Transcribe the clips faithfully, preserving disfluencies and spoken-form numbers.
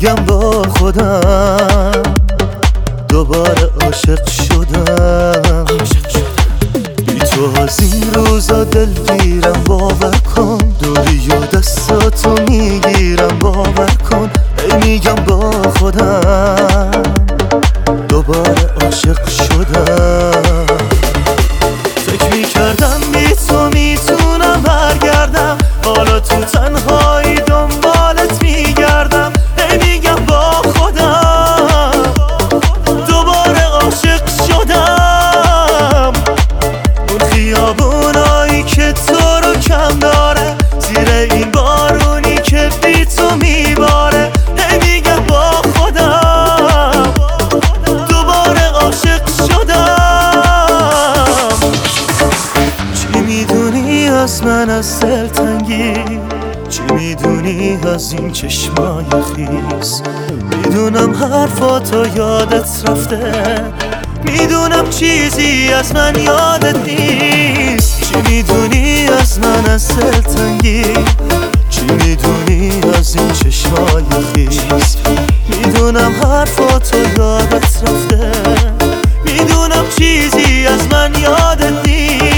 میگم با خودم دوباره عاشق شدم. بی تو از این روزا دلگیرم، باور کن دوری و دستاتو میگیرم، باور کن ای میگم با خودم دوباره عاشق شدم. فکر میکردم بی تو میتونم برگردم، حالا تو تنهایی دنبالت میگردم. ای میگم با خودم دوباره عاشق شدم. اون خیابونایی که تو رو کم داره، زیر این بارونی که بی تو میباره. ای میگم با خودم دوباره عاشق شدم. چی میدونی از من از دلتنگی؟ چی میدونی از این چشمای خیس؟ میدونم حرفاتو یادت رفته، میدونم چیزی از من یادت نیست. چی میدونی از من از دلتنگی؟ چی میدونی از این چشمای خیس؟ میدونم حرفاتو یادت رفته، میدونم چیزی از من یادت نیست.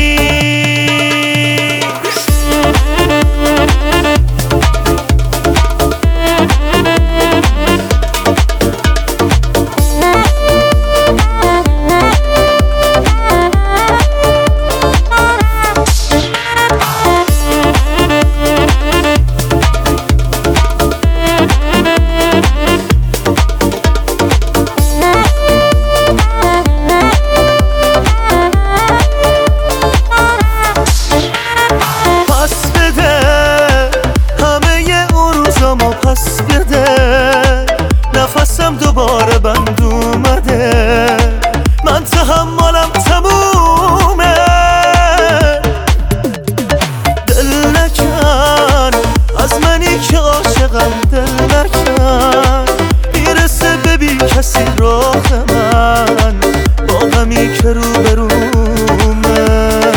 پس بده نفسم دوباره بند اومده، من تحملم تمومه. دل نکن از منی که عاشقم، دل نکن میرسه ببین کسی راه من با غمی که روبرومه.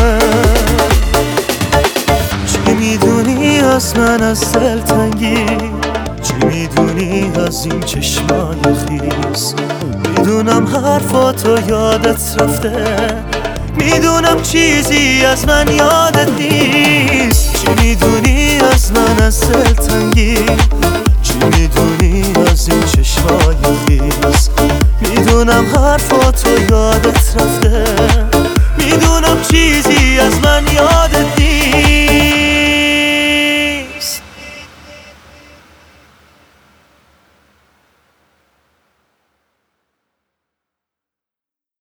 چی میدونی از من از دلتنگی؟ چی میدونی از این چشمای خیس؟ میدونم حرفاتو یادت رفته، میدونم چیزی از من یادت نیست. چی میدونی از من از دلتنگی؟ چی میدونی از این چشمای خیس؟ میدونم حرفاتو یادت رفته، میدونم چیزی